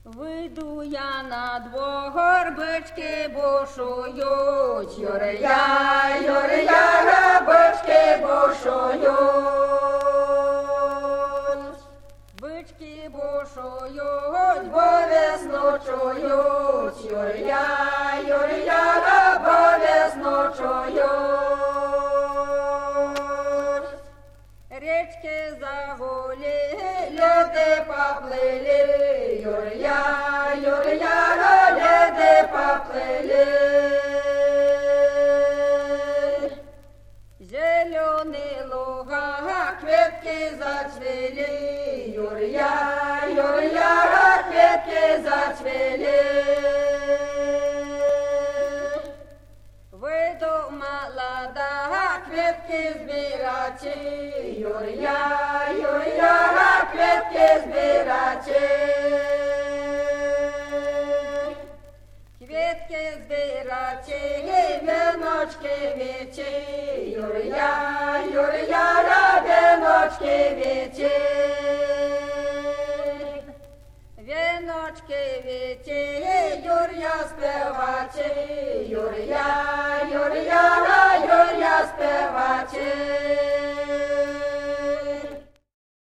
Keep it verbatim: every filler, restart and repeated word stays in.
Вийду я на двор, бички бушують, Юрія, Юрія, бички бушують. Бички бушують, бо весну чують, Юрія, Юрія, бо весну чують. Річки загулі, люди поплили, Юрія, Юрія, люди поплили. Зелені луга, квітки зацвіли, Юрія, Юрія, квітки зацвіли. Вийду молода, квітки збирати, Юрія, Юрія, квітки збирати. Квітки збирати, віночки віті, Юрія, Юрія, віночки віті. Віночки віті, Юрія співати, Юрія.